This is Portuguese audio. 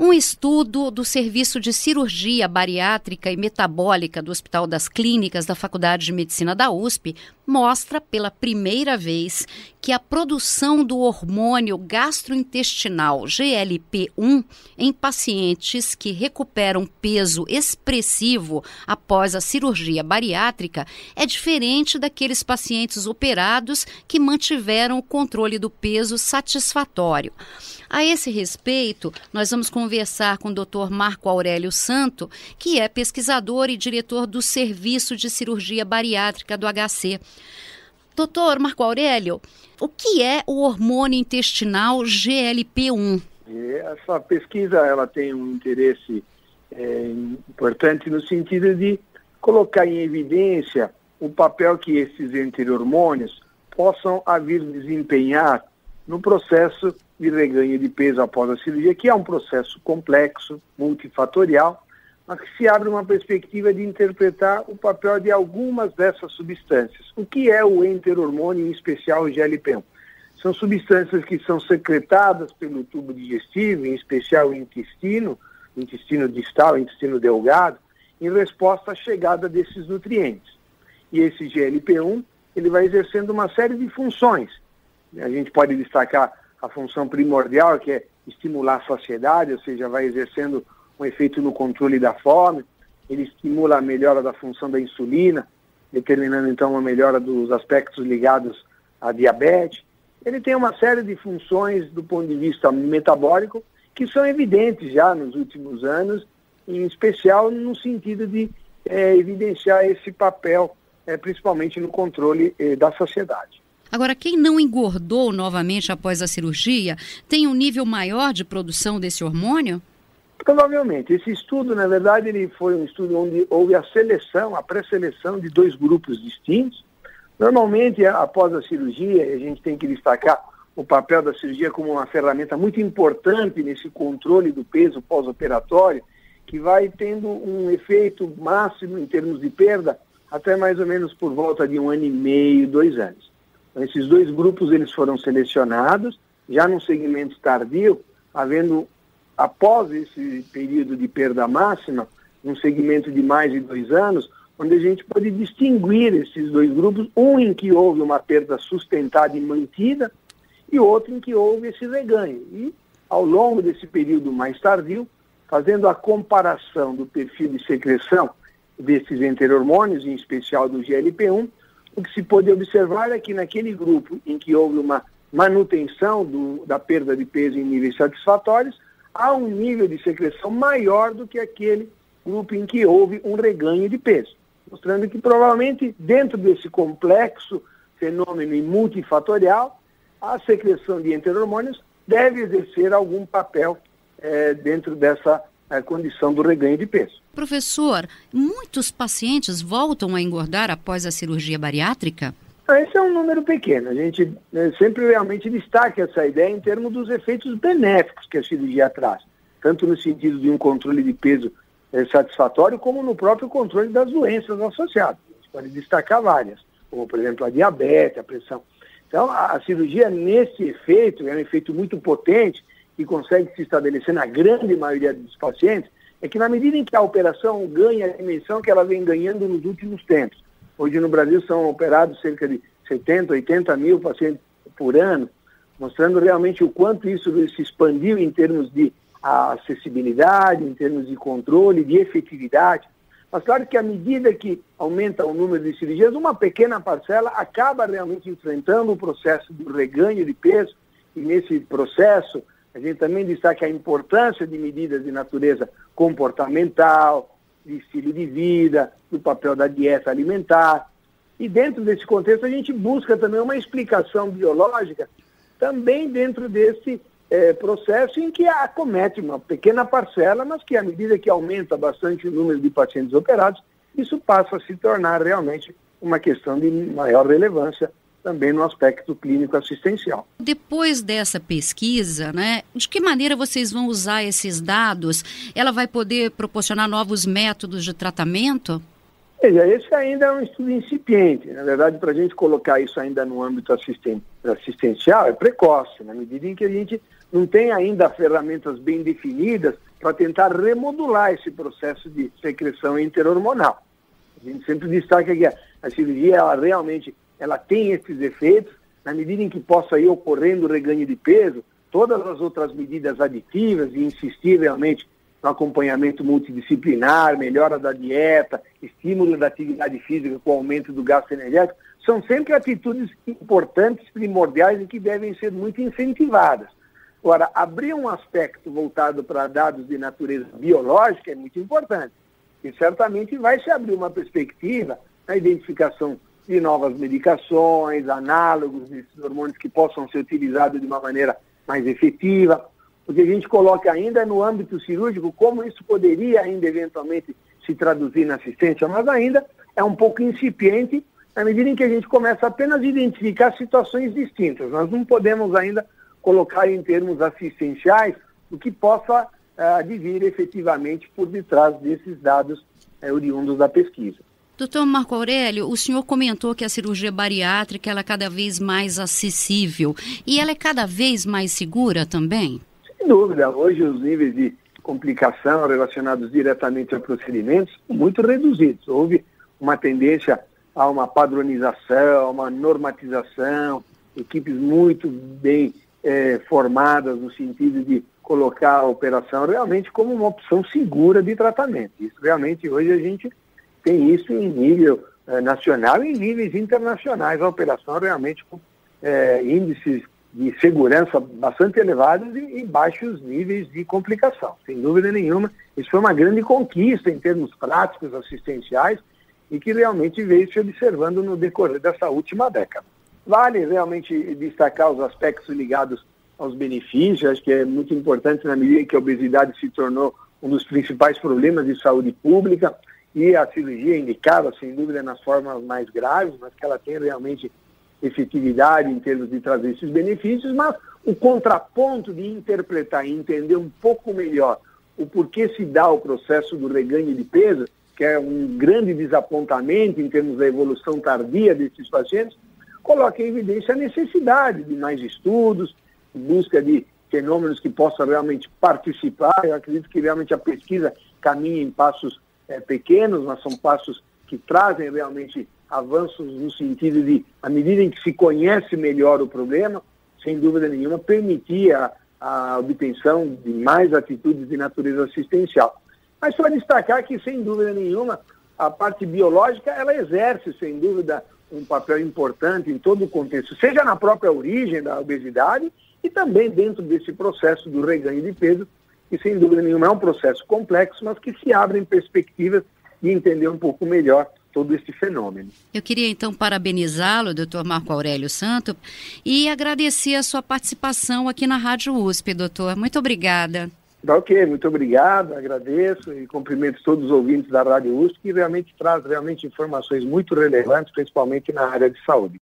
Um estudo do Serviço de Cirurgia Bariátrica e Metabólica do Hospital das Clínicas da Faculdade de Medicina da USP mostra pela primeira vez que a produção do hormônio gastrointestinal GLP-1 em pacientes que recuperam peso expressivo após a cirurgia bariátrica é diferente daqueles pacientes operados que mantiveram o controle do peso satisfatório. A esse respeito, nós vamos conversar com o Dr. Marco Aurélio Santo, que é pesquisador e diretor do Serviço de Cirurgia Bariátrica do HC. Doutor Marco Aurélio, o que é o hormônio intestinal GLP-1? Essa pesquisa ela tem um interesse importante no sentido de colocar em evidência o papel que esses enter-hormônios possam vir desempenhar no processo de reganho de peso após a cirurgia, que é um processo complexo, multifatorial, mas que se abre uma perspectiva de interpretar o papel de algumas dessas substâncias. O que é o enter-hormônio, em especial o GLP-1? São substâncias que são secretadas pelo tubo digestivo, em especial o intestino distal, o intestino delgado, em resposta à chegada desses nutrientes. E esse GLP-1, ele vai exercendo uma série de funções. A gente pode destacar a função primordial, que é estimular a saciedade, ou seja, vai exercendo um efeito no controle da fome. Ele estimula a melhora da função da insulina, determinando então uma melhora dos aspectos ligados à diabetes. Ele tem uma série de funções do ponto de vista metabólico que são evidentes já nos últimos anos, em especial no sentido de evidenciar esse papel, principalmente no controle da saciedade. Agora, quem não engordou novamente após a cirurgia tem um nível maior de produção desse hormônio? Provavelmente. Esse estudo, na verdade, ele foi um estudo onde houve a pré-seleção de 2 grupos distintos. Normalmente, após a cirurgia, a gente tem que destacar o papel da cirurgia como uma ferramenta muito importante nesse controle do peso pós-operatório, que vai tendo um efeito máximo em termos de perda até mais ou menos por volta de 1 ano e meio, 2 anos. Então, esses 2 grupos eles foram selecionados, já num segmento tardio, havendo, após esse período de perda máxima, um segmento de mais de 2 anos, onde a gente pode distinguir esses 2 grupos, um em que houve uma perda sustentada e mantida, e outro em que houve esse reganho. E, ao longo desse período mais tardio, fazendo a comparação do perfil de secreção desses enter-hormônios, em especial do GLP-1, o que se pôde observar é que naquele grupo em que houve uma manutenção da perda de peso em níveis satisfatórios, há um nível de secreção maior do que aquele grupo em que houve um reganho de peso, mostrando que provavelmente dentro desse complexo fenômeno multifatorial, a secreção de enter-hormônios deve exercer algum papel dentro dessa condição do reganho de peso. Professor, muitos pacientes voltam a engordar após a cirurgia bariátrica? Esse é um número pequeno. A gente sempre realmente destaca essa ideia em termos dos efeitos benéficos que a cirurgia traz, tanto no sentido de um controle de peso satisfatório, como no próprio controle das doenças associadas. A gente pode destacar várias, como, por exemplo, a diabetes, a pressão. Então, a cirurgia, nesse efeito, é um efeito muito potente e consegue se estabelecer na grande maioria dos pacientes, é que na medida em que a operação ganha a dimensão que ela vem ganhando nos últimos tempos. Hoje no Brasil são operados cerca de 70, 80 mil pacientes por ano, mostrando realmente o quanto isso se expandiu em termos de acessibilidade, em termos de controle, de efetividade. Mas claro que à medida que aumenta o número de cirurgias, uma pequena parcela acaba realmente enfrentando o processo do reganho de peso, e nesse processo a gente também destaca a importância de medidas de natureza comportamental, de estilo de vida, do papel da dieta alimentar. E dentro desse contexto a gente busca também uma explicação biológica, também dentro desse processo em que acomete uma pequena parcela, mas que à medida que aumenta bastante o número de pacientes operados, isso passa a se tornar realmente uma questão de maior relevância também no aspecto clínico assistencial. Depois dessa pesquisa, de que maneira vocês vão usar esses dados? Ela vai poder proporcionar novos métodos de tratamento? Veja, esse ainda é um estudo incipiente. Na verdade, para a gente colocar isso ainda no âmbito assistencial, é precoce, na medida em que a gente não tem ainda ferramentas bem definidas para tentar remodular esse processo de secreção interhormonal. A gente sempre destaca que a cirurgia, ela realmente tem esses efeitos, na medida em que possa ir ocorrendo o reganho de peso, todas as outras medidas aditivas e insistir realmente no acompanhamento multidisciplinar, melhora da dieta, estímulo da atividade física com aumento do gasto energético, são sempre atitudes importantes, primordiais e que devem ser muito incentivadas. Agora, abrir um aspecto voltado para dados de natureza biológica é muito importante. E certamente vai se abrir uma perspectiva na identificação de novas medicações, análogos desses hormônios que possam ser utilizados de uma maneira mais efetiva. O que a gente coloca ainda é no âmbito cirúrgico, como isso poderia ainda eventualmente se traduzir na assistência, mas ainda é um pouco incipiente na medida em que a gente começa apenas a identificar situações distintas. Nós não podemos ainda colocar em termos assistenciais o que possa advir efetivamente por detrás desses dados oriundos da pesquisa. Doutor Marco Aurélio, o senhor comentou que a cirurgia bariátrica ela é cada vez mais acessível e ela é cada vez mais segura também? Sem dúvida. Hoje os níveis de complicação relacionados diretamente a procedimentos são muito reduzidos. Houve uma tendência a uma padronização, uma normatização, equipes muito bem formadas no sentido de colocar a operação realmente como uma opção segura de tratamento. Isso realmente hoje a gente tem isso em nível nacional e em níveis internacionais, a operação realmente com índices de segurança bastante elevados e baixos níveis de complicação. Sem dúvida nenhuma, isso foi uma grande conquista em termos práticos, assistenciais, e que realmente veio se observando no decorrer dessa última década. Vale realmente destacar os aspectos ligados aos benefícios, acho que é muito importante na medida em que a obesidade se tornou um dos principais problemas de saúde pública, e a cirurgia indicada, sem dúvida, nas formas mais graves, mas que ela tem realmente efetividade em termos de trazer esses benefícios, mas o contraponto de interpretar e entender um pouco melhor o porquê se dá o processo do reganho de peso, que é um grande desapontamento em termos da evolução tardia desses pacientes, coloca em evidência a necessidade de mais estudos, em busca de fenômenos que possam realmente participar. Eu acredito que realmente a pesquisa caminha em passos pequenos, mas são passos que trazem realmente avanços no sentido de, à medida em que se conhece melhor o problema, sem dúvida nenhuma, permitir a obtenção de mais atitudes de natureza assistencial. Mas só destacar que, sem dúvida nenhuma, a parte biológica, ela exerce, sem dúvida, um papel importante em todo o contexto, seja na própria origem da obesidade e também dentro desse processo do reganho de peso, que sem dúvida nenhuma é um processo complexo, mas que se abrem perspectivas de entender um pouco melhor todo esse fenômeno. Eu queria então parabenizá-lo, doutor Marco Aurélio Santo, e agradecer a sua participação aqui na Rádio USP, doutor. Muito obrigada. Ok, muito obrigado, agradeço e cumprimento todos os ouvintes da Rádio USP, que realmente traz informações muito relevantes, principalmente na área de saúde.